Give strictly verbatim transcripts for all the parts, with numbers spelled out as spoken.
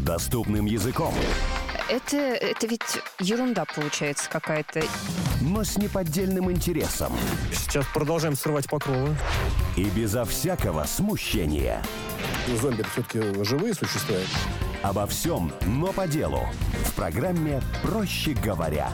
доступным языком. Это, это ведь ерунда получается какая-то. Но с неподдельным интересом. Сейчас продолжаем срывать покровы. И безо всякого смущения. Зомби все-таки живые существа. Обо всем, но по делу. В программе «Проще говоря».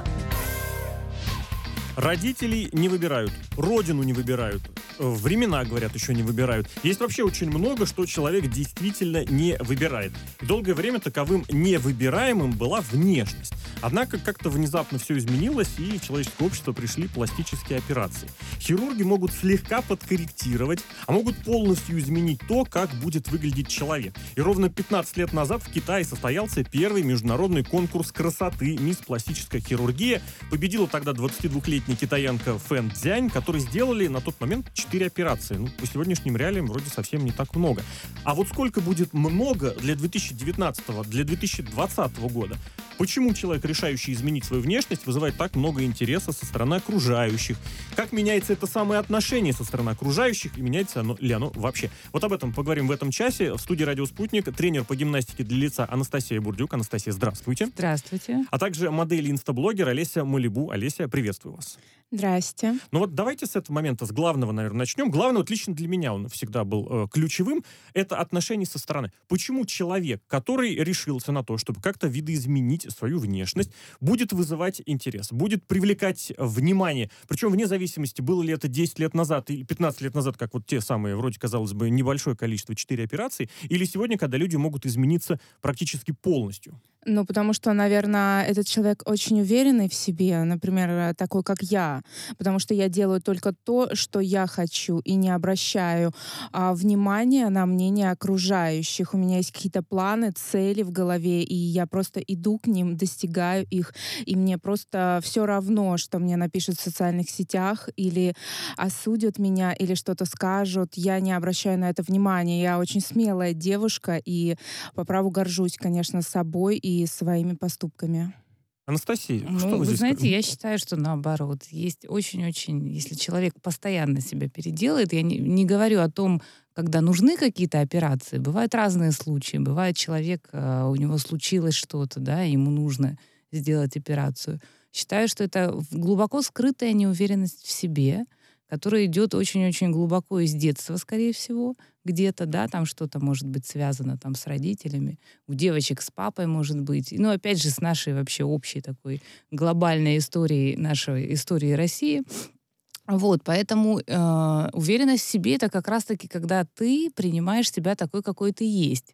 Родителей не выбирают, родину не выбирают, времена, говорят, еще не выбирают. Есть вообще очень много, что человек действительно не выбирает. И долгое время таковым невыбираемым была внешность. Однако как-то внезапно все изменилось, и в человеческое общество пришли пластические операции. Хирурги могут слегка подкорректировать, а могут полностью изменить то, как будет выглядеть человек. И ровно пятнадцать лет назад в Китае состоялся первый международный конкурс красоты «Мисс Пластическая хирургия». Победила тогда двадцатидвухлетняя китаянка Фэн Цзянь, которые сделали на тот момент четыре операции. Ну, по сегодняшним реалиям вроде совсем не так много. А вот сколько будет много для две тысячи девятнадцатого, для две тысячи двадцатого года? Почему человек, решающий изменить свою внешность, вызывает так много интереса со стороны окружающих? Как меняется это самое отношение со стороны окружающих и меняется оно, ли оно вообще? Вот об этом поговорим в этом часе. В студии «Радио Спутник» тренер по гимнастике для лица Анастасия Бурдюк. Анастасия, здравствуйте. Здравствуйте. А также модель и инстаблогер Олеся Малибу. Олеся, приветствую вас. Здрасте. Ну вот давайте с этого момента, с главного, наверное, начнем. Главное, вот лично для меня он всегда был э, ключевым, это отношение со стороны. Почему человек, который решился на то, чтобы как-то видоизменить свою внешность, будет вызывать интерес, будет привлекать внимание, причем вне зависимости, было ли это десять лет назад или пятнадцать лет назад, как вот те самые, вроде, казалось бы, небольшое количество, четыре операции, или сегодня, когда люди могут измениться практически полностью? Ну, потому что, наверное, этот человек очень уверенный в себе, например, такой, как я, потому что я делаю только то, что я хочу, и не обращаю а, внимания на мнение окружающих. У меня есть какие-то планы, цели в голове, и я просто иду к ним, достигаю их, и мне просто все равно, что мне напишут в социальных сетях, или осудят меня, или что-то скажут. Я не обращаю на это внимания. Я очень смелая девушка, и по праву горжусь, конечно, собой и своими поступками. Анастасия, ну, что вы, вы здесь... знаете, я считаю, что наоборот. Есть очень-очень... Если человек постоянно себя переделает, я не, не говорю о том, когда нужны какие-то операции. Бывают разные случаи. Бывает, человек, у него случилось что-то, да, ему нужно сделать операцию. Считаю, что это глубоко скрытая неуверенность в себе, которая идет очень-очень глубоко из детства, скорее всего, где-то, да, там что-то может быть связано там с родителями, у девочек с папой может быть, ну, опять же, с нашей вообще общей такой глобальной историей, нашей истории России. Вот, поэтому э, уверенность в себе — это как раз-таки, когда ты принимаешь себя такой, какой ты есть.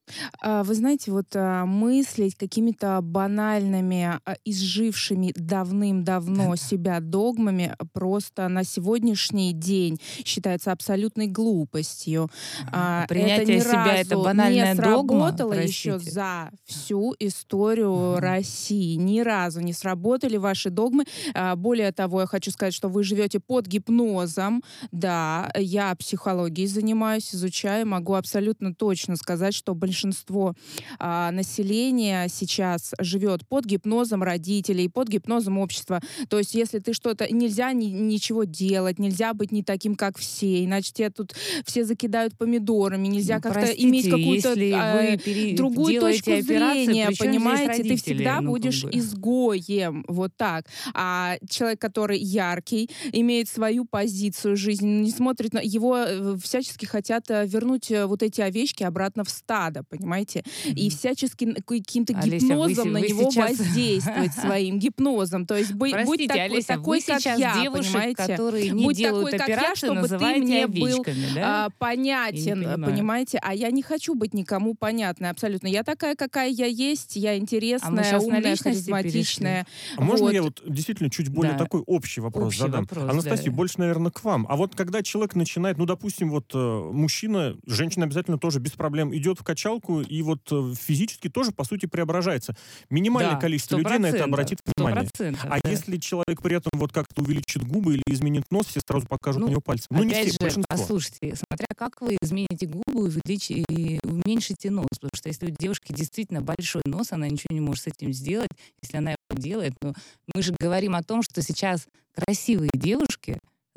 Вы знаете, вот мыслить какими-то банальными, изжившими давным-давно себя догмами просто на сегодняшний день считается абсолютной глупостью. Принятие это ни себя — разу это банальная не догма, сработало простите. еще за всю историю uh-huh. России. Ни разу не сработали ваши догмы. Более того, я хочу сказать, что вы живете под гипнозом. Да, я психологией занимаюсь, изучаю, могу абсолютно точно сказать, что большинство Большинство а, населения сейчас живет под гипнозом родителей, под гипнозом общества. То есть, если ты что-то... Нельзя ни, ничего делать, нельзя быть не таким, как все, иначе тебя тут все закидают помидорами. Нельзя ну, как-то простите, иметь какую-то а, пере... другую точку зрения, понимаете? Ты всегда ну, будешь как бы. изгоем. Вот так. А человек, который яркий, имеет свою позицию жизни, не смотрит на... Его всячески хотят вернуть вот эти овечки обратно в стадо. Понимаете? Mm-hmm. И всячески каким-то Олеся, гипнозом вы, на вы него сейчас... воздействовать своим гипнозом. То есть будь, Простите, будь так, Олеся, такой, вы как сейчас я, девушек, понимаете? которые не будь делают такой, как операции, я, чтобы ты называете мне овечками, был да? а, понятен, понимаете? А я не хочу быть никому понятной абсолютно. Я такая, какая я есть, я интересная, а умная, харизматичная. А вот. Можно я вот вот действительно чуть более да. такой общий вопрос общий задам? Вопрос, Анастасия, да. больше, наверное, к вам. А вот когда человек начинает, ну, допустим, вот э, мужчина, женщина обязательно тоже без проблем идет в качалку и вот э, физически тоже, по сути, преображается. Минимальное да, количество людей на это обратит внимание. А да. если человек при этом вот как-то увеличит губы или изменит нос, все сразу покажут ну, на него пальцем. Ну, не опять все, же, большинство. послушайте, смотря как вы измените губы и, увеличите, и уменьшите нос, потому что если у девушки действительно большой нос, она ничего не может с этим сделать, если она его делает. Но мы же говорим о том, что сейчас красивые девушки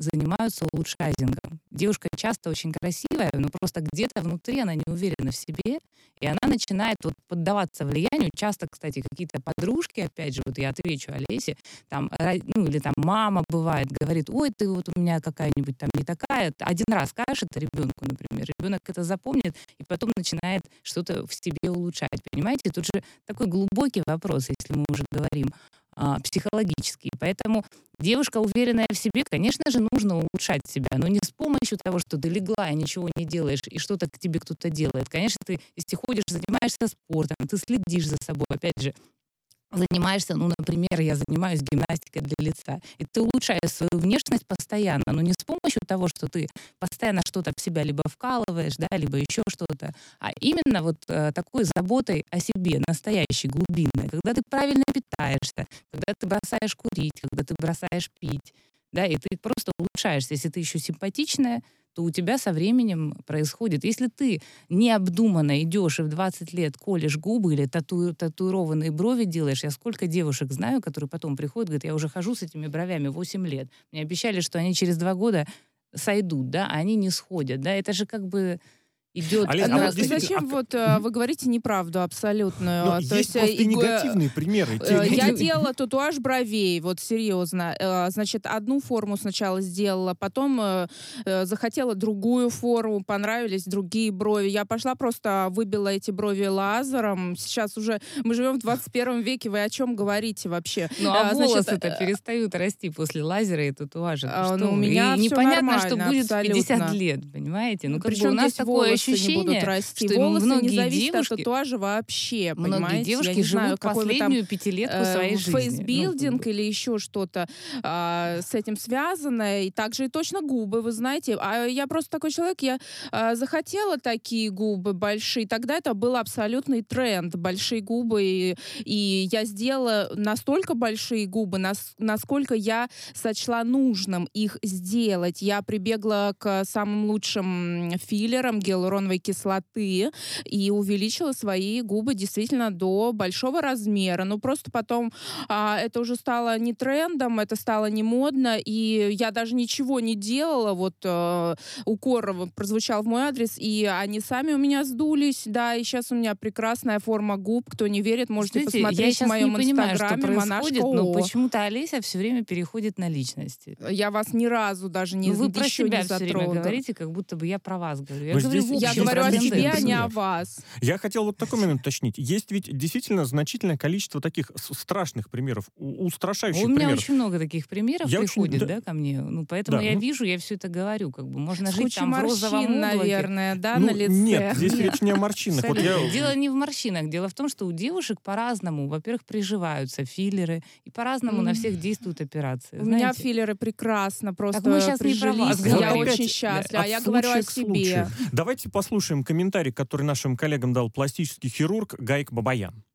занимаются улучшайзингом. Девушка часто очень красивая, но просто где-то внутри она не уверена в себе, и она начинает вот поддаваться влиянию. Часто, кстати, какие-то подружки, опять же, вот я отвечу Олесе, там, ну, или там мама бывает, говорит, ой, ты вот у меня какая-нибудь там не такая. Один раз скажешь это ребенку, например, ребенок это запомнит, и потом начинает что-то в себе улучшать. Понимаете? Тут же такой глубокий вопрос, если мы уже говорим а, психологический. Поэтому девушка, уверенная в себе, конечно же, нужно улучшать себя, но не с помощью того, что ты легла и ничего не делаешь, и что-то к тебе кто-то делает. Конечно, ты, если ходишь, занимаешься спортом, ты следишь за собой, опять же, занимаешься, ну, например, я занимаюсь гимнастикой для лица, и ты улучшаешь свою внешность постоянно, но не с помощью того, что ты постоянно что-то в себя либо вкалываешь, да, либо еще что-то, а именно вот э, такой заботой о себе, настоящей, глубинной, когда ты правильно питаешься, когда ты бросаешь курить, когда ты бросаешь пить, да, и ты просто улучшаешься. Если ты еще симпатичная, то у тебя со временем происходит. Если ты необдуманно идешь и в двадцать лет колешь губы или тату, татуированные брови делаешь, я сколько девушек знаю, которые потом приходят, говорят, я уже хожу с этими бровями восемь лет. Мне обещали, что они через два года сойдут, да, а они не сходят, да, это же как бы идет... Олесь, Ну, а вот и зачем а- вот э, вы говорите неправду абсолютную? Но То есть есть, просто э, и и г- негативные примеры. Те Э, Я люди- делала татуаж бровей, вот серьезно. Э, Значит, одну форму сначала сделала, потом э, э, захотела другую форму, понравились другие брови. Я пошла просто выбила эти брови лазером. Сейчас уже мы живем в двадцать первом веке, вы о чем говорите вообще? Ну, а Э, значит, волосы-то э, перестают расти после лазера и татуажа. А, Что ну, у вы? меня И всё непонятно, что нормально, будет в пятьдесят абсолютно. лет, понимаете? Ну, как бы Причем у нас здесь такое волосы ощущение, не будут расти. что Волосы многие не зависят девушки, от татуажа вообще, многие понимаете? девушки Я не знаю, живут какой вы там последнюю пятилетку э, своей жизни. фейсбилдинг Ну, как бы. или еще что-то а, с этим связано. И также и точно губы, вы знаете. А я просто такой человек, я а, захотела такие губы большие. Тогда это был абсолютный тренд. Большие губы. И, и я сделала настолько большие губы, нас, насколько я сочла нужным их сделать. Я прибегла к самым лучшим филлерам гиалуроновой кислоты и увеличила свои губы действительно до большого размера. Ну, просто потом а, это уже стало не трендом, это стало не модно, и я даже ничего не делала. Вот э, укор прозвучал в мой адрес, и они сами у меня сдулись, да, и сейчас у меня прекрасная форма губ. Кто не верит, можете Знаете, я посмотреть в сейчас моем не понимаю, что инстаграме происходит, монашка но О. почему-то Олеся все время переходит на личности. Я вас ни разу даже не, Ну, вы про еще себя не все время затронула. говорите, как будто бы я про вас говорю. Я Но говорю, здесь- в Я общем, говорю о отличный себе, а не пример. о вас. Я хотел вот такой момент уточнить. Есть ведь действительно значительное количество таких с- страшных примеров, у- устрашающих У меня примеров. очень много таких примеров Я очень- приходит, да. да, ко мне. Ну, поэтому Да, я ну- вижу, я все это говорю. Как бы можно С жить кучей там в розовом морщин, облаке. наверное, да, Ну, на лице. Нет, здесь речь не о морщинах. Вот я- Абсолютно. Дело не в морщинах. Дело в том, что у девушек по-разному, во-первых, приживаются филлеры, и по-разному на Мгм. всех действуют операции. У меня знаете. филлеры прекрасно просто мы щас не про вас прижились. Я говорим. очень Опять счастлива. А от я говорю о случая к себе. случаю. Давайте послушаем комментарий, который нашим коллегам дал пластический хирург Гайк Бабаян.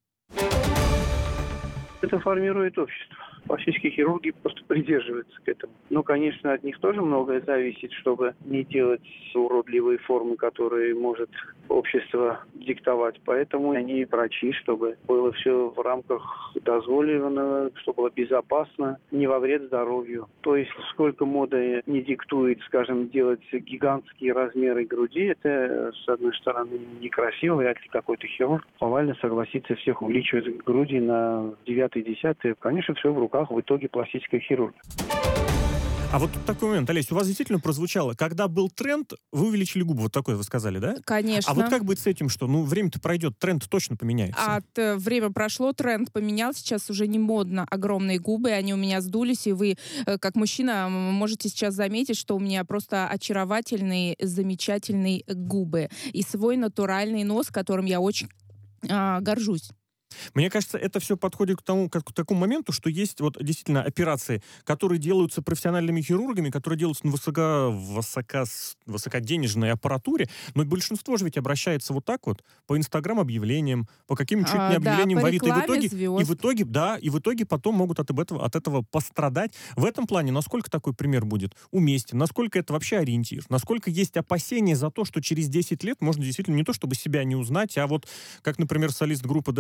Это формирует общество. Пластические хирурги просто придерживаются к этому. Но, конечно, от них тоже многое зависит, чтобы не делать уродливые формы, которые может общество диктовать. Поэтому они врачи, чтобы было все в рамках дозволенного, чтобы было безопасно, не во вред здоровью. То есть, сколько мода не диктует, скажем, делать гигантские размеры груди, это, с одной стороны, некрасиво. Вряд ли какой-то хирург повально согласится всех увеличивать груди на девятый, десятый. Конечно, все в руках в итоге пластического хирурга. А вот тут такой момент, Олесь, у вас действительно прозвучало, когда был тренд, вы увеличили губы, вот такое вы сказали, да? Конечно. А вот как быть с этим, что, ну, время-то пройдет, тренд точно поменяется? От э, время прошло, тренд поменял, сейчас уже не модно огромные губы, они у меня сдулись, и вы, э, как мужчина, м, можете сейчас заметить, что у меня просто очаровательные, замечательные губы и свой натуральный нос, которым я очень а, горжусь. Мне кажется, это все подходит к тому, как, к такому моменту, что есть вот действительно операции, которые делаются профессиональными хирургами, которые делаются на высоко, высоко, высокоденежной аппаратуре, но большинство же ведь обращается вот так вот, по инстаграм-объявлениям, по каким-то чуть А, не да, объявлениям по в Авито, и в рекламе итоге, и звезд. в итоге, да, и в итоге потом могут от этого, от этого пострадать. В этом плане, насколько такой пример будет уместен, насколько это вообще ориентир, насколько есть опасения за то, что через десять лет можно действительно не то, чтобы себя не узнать, а вот, как, например, солист группы Dead or Alive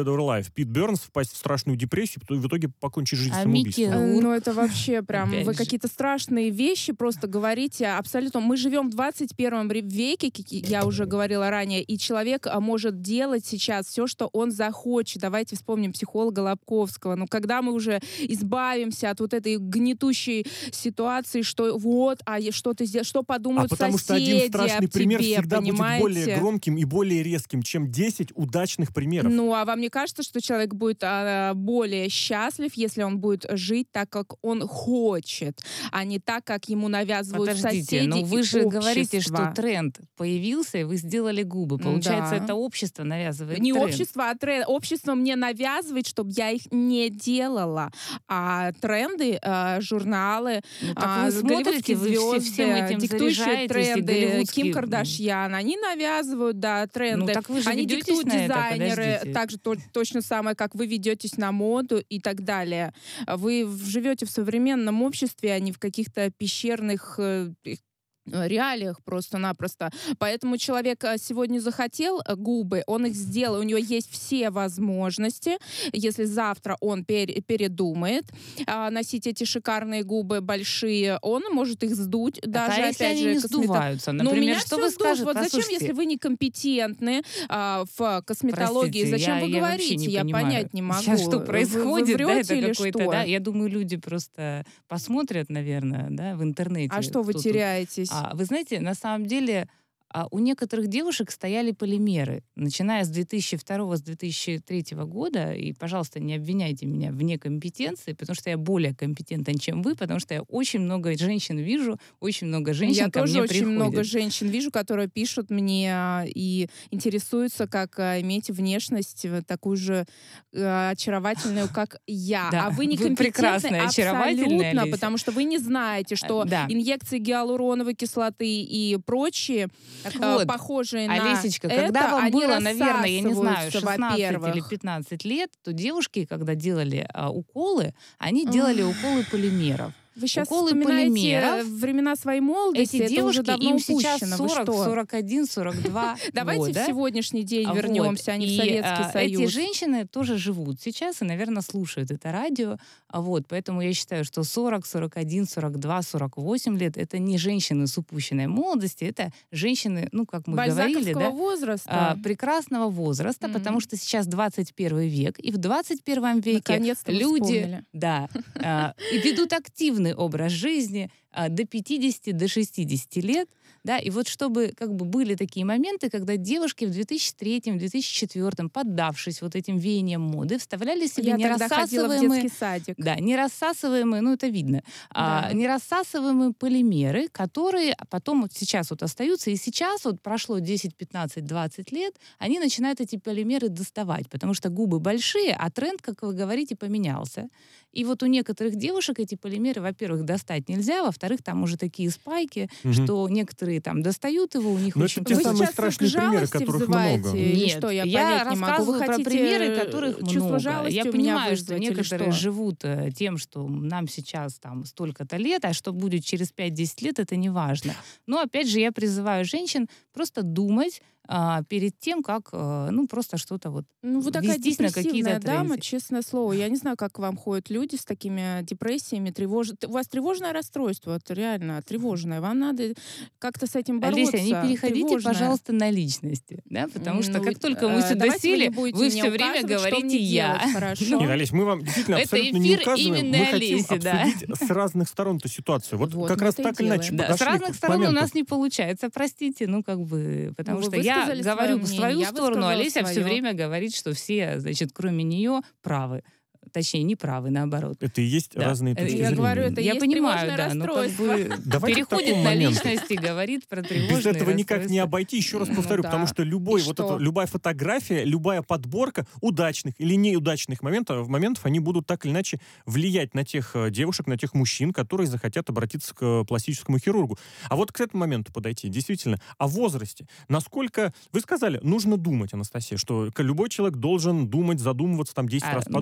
Брэд Питт Бернс впасть в страшную депрессию, и в итоге покончить жизнь А самоубийством. Микки Э, Рурк, Ну, это вообще прям, опять вы же. какие-то страшные вещи просто говорите абсолютно. Мы живем в двадцать первом ре- веке, как я уже говорила ранее, и человек а, может делать сейчас все, что он захочет. Давайте вспомним психолога Лобковского. Ну, когда мы уже избавимся от вот этой гнетущей ситуации, что вот, а я- что ты сделал, что А подумают потому что соседи один страшный об пример тебе, всегда понимаете? будет более громким и более резким, чем десять удачных примеров. Ну, а вам не кажется, что человек будет а, более счастлив, если он будет жить так, как он хочет, а не так, как ему навязывают Подождите, соседи но вы и же говорите, что общество? тренд появился, и вы сделали губы. Получается, Да. это общество навязывает Не тренд. общество, а тренд. Общество мне навязывает, чтобы я их не делала. А тренды, а, журналы, Ну, так а, вы смотрите, голливудские вы все, звезды, всем этим диктующие заряжаетесь, и тренды, голливудские... Ким Кардашьян, они навязывают, да, тренды. Ну, так вы же Они ведетесь диктуют на это, дизайнеры, подождите. так же то- точно самое, как вы ведетесь на моду и так далее. Вы в- живете в современном обществе, а не в каких-то пещерных э, их, э, реалиях просто-напросто. Поэтому человек э, сегодня захотел э, губы, он их сделал, у него есть все возможности. Если завтра он пер- передумает а, носить эти шикарные губы большие, он может их сдуть. Так, Даже, а если опять они же, не космето- сдуваются? ну, Например, меня что всё вы сдут. скажете? Вот зачем, Послушайте, если вы некомпетентны а, в косметологии, простите, зачем я- вы я вообще говорите? не Я понимаю, понять не могу. сейчас что Вы- происходит, вы, да, врете это или какой-то, что? да, я думаю, люди просто посмотрят, наверное, да, в интернете. А что вы кто тут. теряетесь? А, вы знаете, на самом деле а, у некоторых девушек стояли полимеры, начиная с две тысячи второго, с две тысячи третьего года, и, пожалуйста, не обвиняйте меня в некомпетенции, потому что я более компетентен, чем вы, потому что я очень много женщин вижу, очень много женщин Я ко тоже мне очень приходят. много женщин вижу, которые пишут мне а, и интересуются, как а, иметь внешность э, такую же э, очаровательную, как я. Да, А вы вы некомпетентны прекрасная, очаровательная, абсолютно, Олеся. потому что вы не знаете, что Да. инъекции гиалуроновой кислоты и прочие Так э, вот, похожие на Олесечка, это, когда вам они было, наверное, я не знаю, рассасываются, шестнадцать или во-первых. пятнадцать лет, то девушки, когда делали а, уколы, они делали уколы полимеров. Вы сейчас Уколы вспоминаете полимеров. времена своей молодости, Эти это девушки, уже давно им сейчас упущено. Вы сорок, что? сорок один, сорок два Давайте года. в сегодняшний день А вернемся, вот. а не в И, Советский а, Союз. Эти женщины тоже живут сейчас и, наверное, слушают это радио. А Вот, поэтому я считаю, что сорок, сорок один, сорок два, сорок восемь лет — это не женщины с упущенной молодости, это женщины, ну, как мы говорили, Бальзаковского да, возраста. а, прекрасного возраста, Мгм. потому что сейчас двадцать первый век, и в двадцать первом веке Наконец-то вы люди вспомнили. да, а, и ведут активный образ жизни а, до пятидесяти, до шестидесяти лет. Да, и вот чтобы как бы были такие моменты, когда девушки в две тысячи третьем, две тысячи четвёртом, поддавшись вот этим веяниям моды, вставляли себе Я тогда ходила в нерассасываемые... детский садик. Да, нерассасываемые, ну это видно, а, Да. нерассасываемые полимеры, которые потом вот сейчас вот остаются, и сейчас вот прошло десять, пятнадцать, двадцать лет, они начинают эти полимеры доставать, потому что губы большие, а тренд, как вы говорите, поменялся. И вот у некоторых девушек эти полимеры, во-первых, достать нельзя, во-вторых, там уже такие спайки, Мгм. что некоторые там достают его, у них Но очень это те Вы самые сейчас страшные к примеры, жалости которых взываете много. или Нет, что? Я, я понять не могу. Вы рассказываю про хотите примеры, э, которых чувство много. жалости Я у меня понимаю, что вызвать или некоторые что? живут э, тем, что нам сейчас там столько-то лет, а что будет через пять-десять лет, это не важно. Но опять же я призываю женщин просто думать а, перед тем, как э, ну просто что-то вот Ну, вы такая вестись на какие-то депрессивная дама, тренды. честное слово. Я не знаю, как к вам ходят люди с такими депрессиями, тревож... У вас тревожное расстройство, это реально тревожное. Вам надо как-то с этим бороться. Олеся, не переходите, Тревожное. пожалуйста, на личности, да, потому что Ну, как только мы э, сюда давайте вы не сели, будете вы мне все время указывать, что говорите мне «я». делать, хорошо? Нет, Олесь, мы вам действительно Это абсолютно не эфир указываем. именно Мы хотим Олеси, да. обсудить с разных сторон эту ситуацию. Вот, Вот как мы раз это и так или иначе делаем. Да, с подошли разных к сторон у моменту. нас не получается, простите, ну как бы, потому Ну, вы что я высказали говорю своё в свою мнение, я сторону, а высказала Олеся все своё. время говорит, что все, значит, кроме нее правы. Точнее, не правы, наоборот. Это и есть Да. разные Это точки я зрения. говорю, это и Я есть понимаю, тревожное да, но как расстройство. бы Давайте к переходит такому на моменту. личность и говорит про тревожные Без этого никак не расстройства. обойти. Еще раз Ну повторю, да. потому что любой, И вот что? это, любая фотография, любая подборка удачных или неудачных моментов, моментов, они будут так или иначе влиять на тех э, девушек, на тех мужчин, которые захотят обратиться к э, пластическому хирургу. А вот к этому моменту подойти, действительно, о возрасте. Насколько, вы сказали, нужно думать, Анастасия, что к- любой человек должен думать, задумываться, там десять А, раз ну подумать. да, это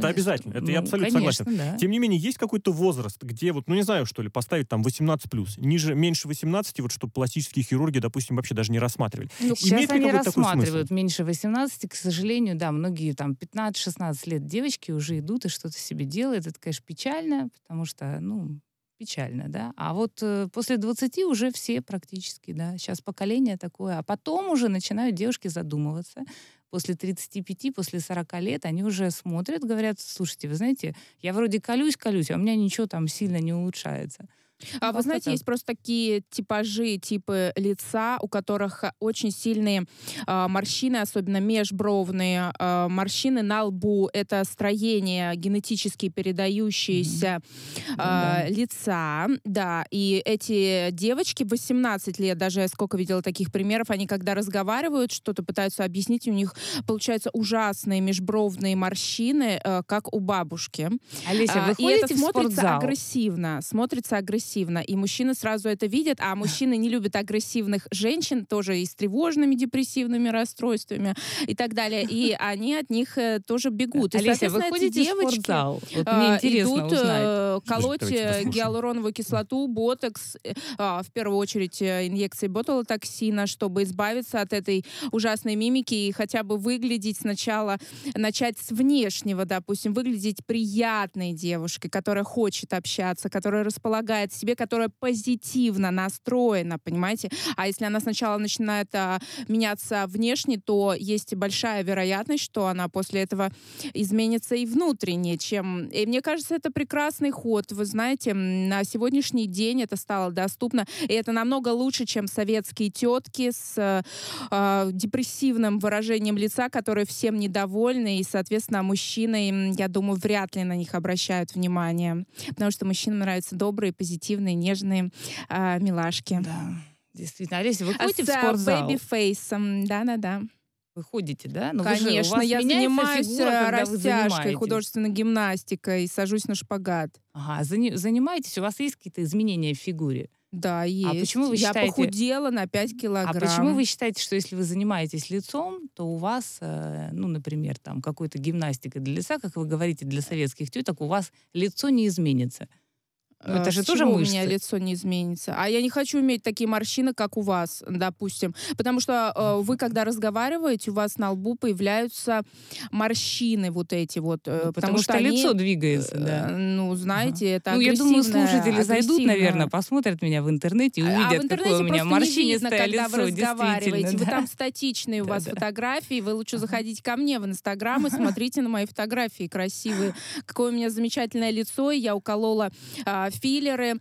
Это обязательно, это я Ну, абсолютно конечно, согласен. да. Тем не менее, есть какой-то возраст, где вот, ну не знаю, что ли, поставить там восемнадцать плюс, ниже, меньше восемнадцати, вот чтобы пластические хирурги, допустим, вообще даже не рассматривали. Ну, Имеет сейчас ли они какой-то такой рассматривают смысл? меньше восемнадцати, к сожалению, да, многие там пятнадцать-шестнадцать лет девочки уже идут и что-то себе делают. Это, конечно, печально, потому что, ну, печально, да. А вот э, после двадцати уже все практически, да. Сейчас поколение такое. А потом уже начинают девушки задумываться. После тридцати пяти, после сорока лет они уже смотрят, говорят: слушайте, вы знаете, я вроде колюсь-колюсь, а у меня ничего там сильно не улучшается. А Ну, вы как-то знаете, так. есть просто такие типажи, типы лица, у которых а, очень сильные а, морщины, особенно межбровные а, морщины на лбу. Это строение генетически передающееся Ну а, да. лица. Да, и эти девочки восемнадцать лет, даже я сколько видела таких примеров, они когда разговаривают, что-то пытаются объяснить, у них получаются ужасные межбровные морщины, а, как у бабушки. Олеся, А, вы и это ходите в смотрится спортзал? агрессивно, смотрится агрессивно, и мужчины сразу это видят, а мужчины не любят агрессивных женщин, тоже и с тревожными депрессивными расстройствами и так далее, и они от них э, тоже бегут. И, Олеся, вы соответственно, эти ходите в девочки спортзал? Вот а, мне интересно идут узнать. э, колоть давайте э, послушаем. гиалуроновую кислоту, ботокс, э, а, в первую очередь э, инъекции ботулотоксина, чтобы избавиться от этой ужасной мимики и хотя бы выглядеть сначала, начать с внешнего, допустим, выглядеть приятной девушкой, которая хочет общаться, которая располагает к себе, которая позитивно настроена, понимаете? А если она сначала начинает а, меняться внешне, то есть большая вероятность, что она после этого изменится и внутренне, чем... И мне кажется, это прекрасный ход. Вы знаете, м, на сегодняшний день это стало доступно, и это намного лучше, чем советские тетки с э, э, депрессивным выражением лица, которые всем недовольны, и, соответственно, мужчины, м, я думаю, вряд ли на них обращают внимание, потому что мужчинам нравятся добрые, позитивные, нежные э, милашки. Да, действительно. Олеся, вы А ходите с в спортзал? бэби-фейсом, да-да-да. Вы ходите, да? Но вы же- у Конечно, вас я меняется занимаюсь фигура, э, когда вы растяжкой, занимаетесь. художественной гимнастикой, сажусь на шпагат. Ага, зани- занимаетесь, у вас есть какие-то изменения в фигуре? Да, есть. почему вы Я считаете- похудела на пять килограмм. А почему вы считаете, что если вы занимаетесь лицом, то у вас, э, ну, например, там какой-то гимнастикой для лица, как вы говорите, для советских теток, у вас лицо не изменится? Ну, это Э, же с тоже чего мышцы. у меня лицо не изменится? А я не хочу иметь такие морщины, как у вас, допустим. Потому что э, вы, когда разговариваете, у вас на лбу появляются морщины вот эти вот. э, Ну, потому, что, они, лицо двигается, э, да. Ну, знаете, это Ну, я думаю, агрессивное- слушатели зайдут, агрессивное. наверное, посмотрят меня в интернете и А в увидят, интернете какое у меня просто не видно, морщинистое когда лицо. вы разговариваете. Действительно, Вы да. там статичные у вас Да-да. фотографии. Вы лучше заходите ко мне в Инстаграм и смотрите на мои фотографии красивые. Какое у меня замечательное лицо. Я уколола а, филлеры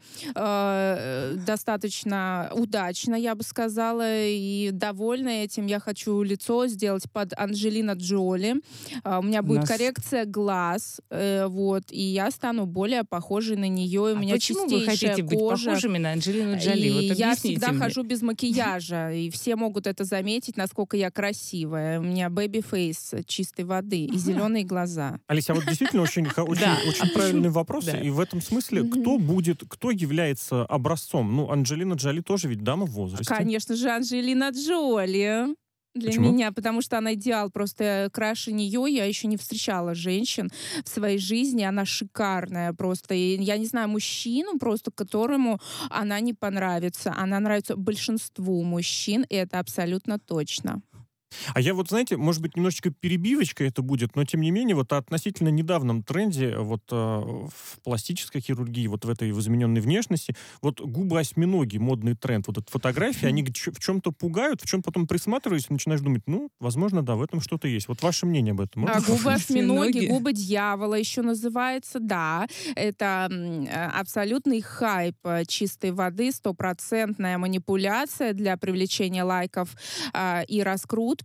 а, достаточно удачно, я бы сказала, и довольна этим. Я хочу лицо сделать под Анджелина Джоли. А, у меня У будет нас- коррекция глаз, э, вот, и я стану более похожей на нее. И у А меня почему вы чистейшая хотите быть кожа. похожими на Анджелину Джоли? И Вот я объясните всегда мне. хожу без макияжа, и все могут это заметить, насколько я красивая. У меня бэби-фейс чистой воды и зеленые глаза. Олеся, а вот действительно очень, ха- очень, Да. очень А почему- правильный вопрос. Да. И в этом смысле, кто будет, кто является образцом? Ну, Анджелина Джоли тоже ведь дама в возрасте. Конечно же, Анджелина Джоли. Для Почему? меня, потому что она идеал. Просто краше нее я еще не встречала женщин в своей жизни. Она шикарная просто. И я не знаю мужчину, просто которому она не понравится. Она нравится большинству мужчин, и это абсолютно точно. А я вот, знаете, может быть, немножечко перебивочка это будет, но тем не менее, вот о относительно недавнем тренде вот э, в пластической хирургии, вот в этой в измененной внешности, вот губы осьминоги, модный тренд, вот эти фотографии, они ч- в чем-то пугают, в чем потом присматриваешься, начинаешь думать, ну, возможно, да, в этом что-то есть. Вот ваше мнение об этом? А Можно губы послушать? осьминоги, Осьминоги. губы дьявола еще называется, да. Это м, э, абсолютный хайп э, чистой воды, стопроцентная манипуляция для привлечения лайков а, и раскрутки.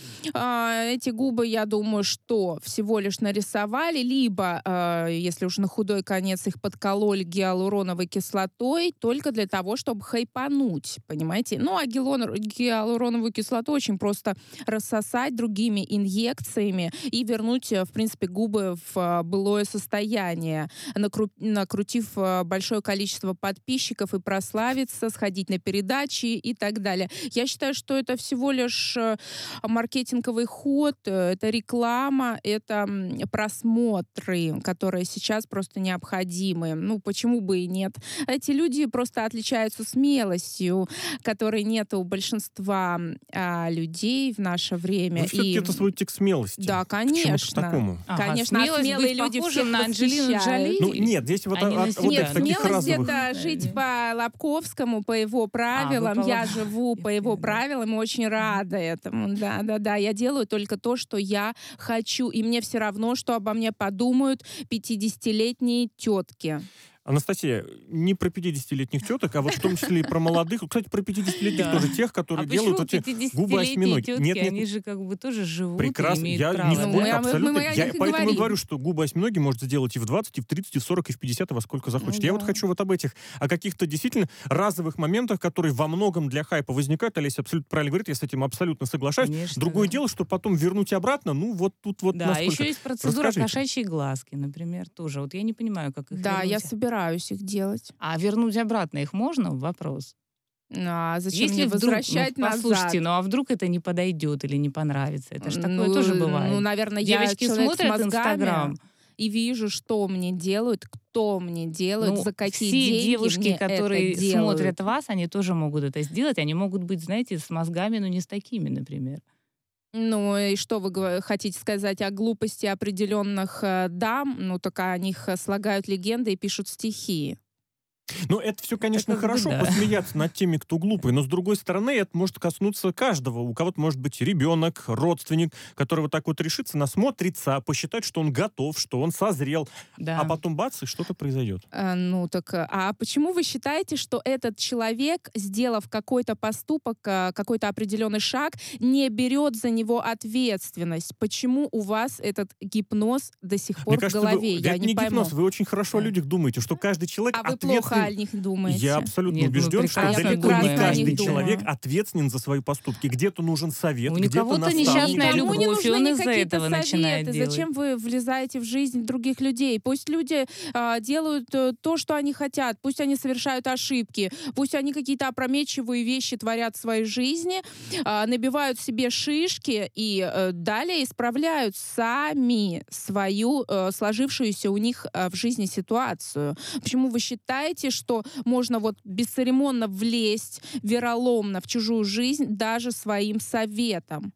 А, эти губы, я думаю, что всего лишь нарисовали, либо, а, если уж на худой конец, их подкололи гиалуроновой кислотой только для того, чтобы хайпануть, понимаете? Ну, а гиалурон- гиалуроновую кислоту очень просто рассосать другими инъекциями и вернуть, э, в принципе, губы в э, былое состояние, накру- накрутив э, большое количество подписчиков и прославиться, сходить на передачи и так далее. Я считаю, что это всего лишь э, маркетинговый ход, э, это реклама, это м, просмотры, которые сейчас просто необходимы. Ну, почему бы и нет? Эти люди просто отличаются смелостью, которой нет у большинства а, людей в наше время. Вы все-таки И- это сводите к смелости. Да, Почему конечно. к такому? Ага, Конечно, а смелость смелые быть люди похожим всех на Анджелину восхищают. Джоли? Ну, нет, здесь вот, А не от- на от себя. вот Нет, этих таких смелость разовых... это жить по Лобковскому, по его правилам. по я Лоб- живу по Я его поняла. правилам и очень рада этому. Да, да, да. Я делаю только то, что я хочу. И мне все равно, что обо мне подумают пятидесятилетние тетки. Анастасия, не про пятидесятилетних теток, а вот в том числе и про молодых. Кстати, про пятидесятилетних Да. тоже тех, А которые почему делают эти губы пятидесятилетние осьминоги. тетки, Нет, нет, они же как бы тоже живут прекрасно. и имеют Я право. не Ну, спорю, мы- мы- абсолютно. мы о Я них и поэтому и говорим. говорю, что губы осьминоги может сделать и в двадцать, и в тридцать, и в сорок, и в пятьдесят, и во сколько захочет. Ну Я вот да. хочу вот об этих, о каких-то действительно разовых моментах, которые во многом для хайпа возникают. Олеся абсолютно правильно говорит, я с этим абсолютно соглашаюсь. Конечно, Другое да. дело, что потом вернуть обратно, ну вот тут вот Да, насколько. еще есть процедура Расскажите. кошачьей глазки, например, тоже. Вот я не понимаю, как их Да, я вернуть. собираюсь их делать. А вернуть обратно их можно? Вопрос. Ну, а зачем Если мне вдруг, возвращать ну, назад? послушайте, ну а вдруг это не подойдет или не понравится? Это же такое Ну, тоже бывает. Ну, наверное, я Девочки человек с смотрят мозгами Инстаграм. и вижу, что мне делают, кто мне делает, Ну, за какие все деньги девушки, мне которые это делают. смотрят вас, они тоже могут это сделать. Они могут быть, знаете, с мозгами, но не с такими, например. Ну и что вы говор- хотите сказать о глупости определенных э, дам? Ну так о них э, слагают легенды и пишут стихи. Ну, это все, конечно, как бы хорошо, да. посмеяться над теми, кто глупый, но, с другой стороны, это может коснуться каждого. У кого-то может быть ребенок, родственник, который вот так вот решится, насмотрится, посчитать, что он готов, что он созрел, Да. а потом бац, и что-то произойдет. Э, ну так, э, а почему вы считаете, что этот человек, сделав какой-то поступок, э, какой-то определенный шаг, не берет за него ответственность? Почему у вас этот гипноз до сих пор Мне в кажется, голове? вы, Я это не не пойму. гипноз, вы очень хорошо о Да. людях думаете, что каждый человек А вы ответственен. плохо о них думаете. Я абсолютно Нет, мы убежден, что прекрасно далеко думаем. не Прекрасно о каждый них человек думаю. ответственен за свои поступки. Где-то нужен совет, У где-то кого-то наставник. несчастная Никому не любовь, и нужны он из-за никакие этого советы. начинает делать. Зачем вы влезаете в жизнь других людей? Пусть люди а, делают э, то, что они хотят. Пусть они совершают ошибки. Пусть они какие-то опрометчивые вещи творят в своей жизни, а, набивают себе шишки и э, далее исправляют сами свою э, сложившуюся у них э, в жизни ситуацию. Почему вы считаете, что можно вот бесцеремонно влезть вероломно в чужую жизнь даже своим советом?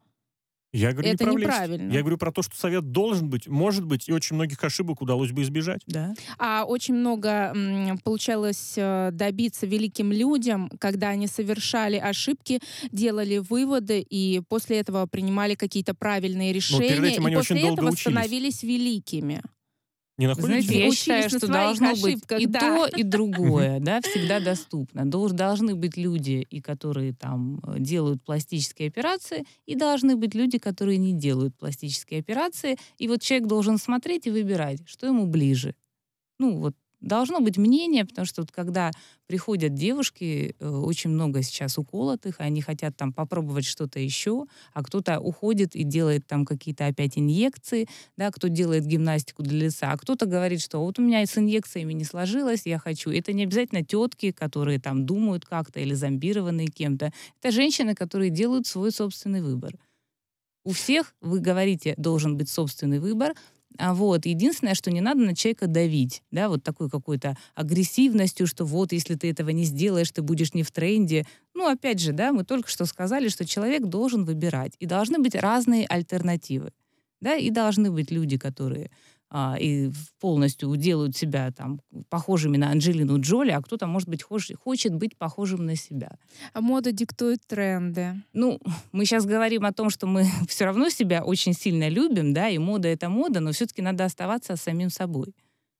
Я говорю Это не про влезть. неправильно. Я говорю про то, что совет должен быть, может быть, и очень многих ошибок удалось бы избежать. Да. А очень много м, получалось э, добиться великим людям, когда они совершали ошибки, делали выводы и после этого принимали какие-то правильные решения, этим они и очень после долго этого учились. становились великими. Не находите? Знаете, я Учились считаю, на что своих должно быть ошибках, и да. то, и другое, да, всегда доступно. Дол- Должны быть люди, и которые там э, делают пластические операции, и должны быть люди, которые не делают пластические операции. И вот человек должен смотреть и выбирать, что ему ближе. Ну вот должно быть мнение, потому что вот когда приходят девушки, э, очень много сейчас уколотых, и они хотят там попробовать что-то еще, а кто-то уходит и делает там какие-то опять инъекции, да, кто делает гимнастику для лица, а кто-то говорит, что вот у меня с инъекциями не сложилось, я хочу. Это не обязательно тетки, которые там думают как-то или зомбированные кем-то. Это женщины, которые делают свой собственный выбор. У всех, вы говорите, должен быть собственный выбор. А вот единственное, что не надо на человека давить, да, вот такой какой-то агрессивностью, что вот, если ты этого не сделаешь, ты будешь не в тренде. Ну, опять же, да, мы только что сказали, что человек должен выбирать, и должны быть разные альтернативы, да, и должны быть люди, которые а, и полностью делают себя там похожими на Анджелину Джоли, а кто-то, может быть, хош- хочет быть похожим на себя. А мода диктует тренды. Ну, мы сейчас говорим о том, что мы все равно себя очень сильно любим, да, и мода — это мода, но все-таки надо оставаться самим собой.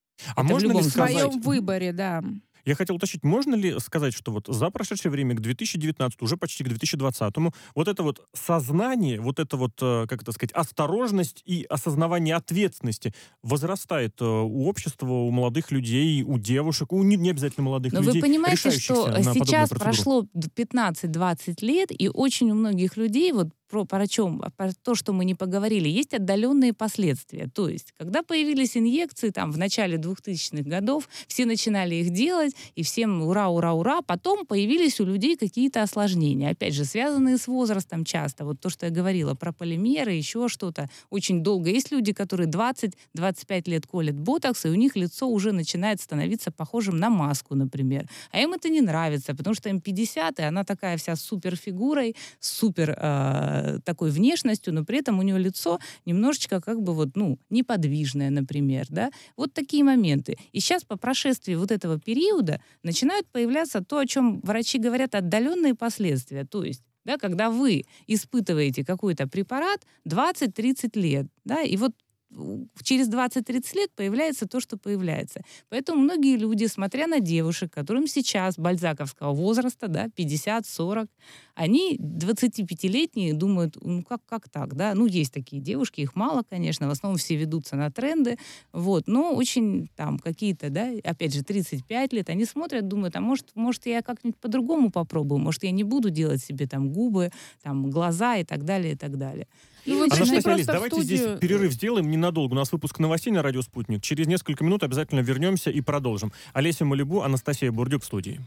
А это в можно любом ли В сказать, своем выборе, да. я хотел уточнить, можно ли сказать, что вот за прошедшее время, к две тысячи девятнадцатому, уже почти к две тысячи двадцатому, вот это вот сознание, вот это вот, э, как это сказать, осторожность и осознавание ответственности возрастает э, у общества, у молодых людей, у девушек, у не, не обязательно молодых Но людей, вы понимаете, решающихся что на подобную сейчас процедуру? прошло пятнадцать-двадцать лет, и очень у многих людей, вот про, про, чем, про то, что мы не поговорили, есть отдаленные последствия. То есть, когда появились инъекции там, в начале двухтысячных годов, все начинали их делать, и всем ура, ура, ура. Потом появились у людей какие-то осложнения. Опять же, связанные с возрастом часто. Вот то, что я говорила про полимеры, еще что-то. Очень долго. Есть люди, которые двадцать-двадцать пять лет колят ботокс, и у них лицо уже начинает становиться похожим на маску, например. А им это не нравится, потому что им пятьдесят, и она такая вся с суперфигурой, с супер э, такой внешностью, но при этом у нее лицо немножечко как бы вот, ну, неподвижное, например, да. Вот такие моменты. И сейчас по прошествии вот этого периода начинают появляться то, о чем врачи говорят, отдаленные последствия. То есть, да, когда вы испытываете какой-то препарат двадцать-тридцать лет, да, и вот через двадцать-тридцать лет появляется то, что появляется. Поэтому многие люди, смотря на девушек, которым сейчас бальзаковского возраста, да, пятьдесят-сорок, они двадцатипятилетние думают, ну как, как так, да? Ну, есть такие девушки, их мало, конечно, в основном все ведутся на тренды, вот, но очень там какие-то, да, опять же, тридцать пять лет, они смотрят, думают, а может, может я как-нибудь по-другому попробую, может, я не буду делать себе там губы, там глаза и так далее, и так далее. Ну, вы пришли Анастасия, просто Олесь, в давайте студию. здесь перерыв сделаем ненадолго. У нас выпуск новостей на радио «Спутник». Через несколько минут обязательно вернемся и продолжим. Олеся Малибу, Анастасия Бурдюк в студии.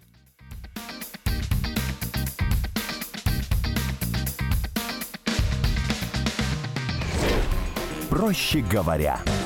Проще говоря.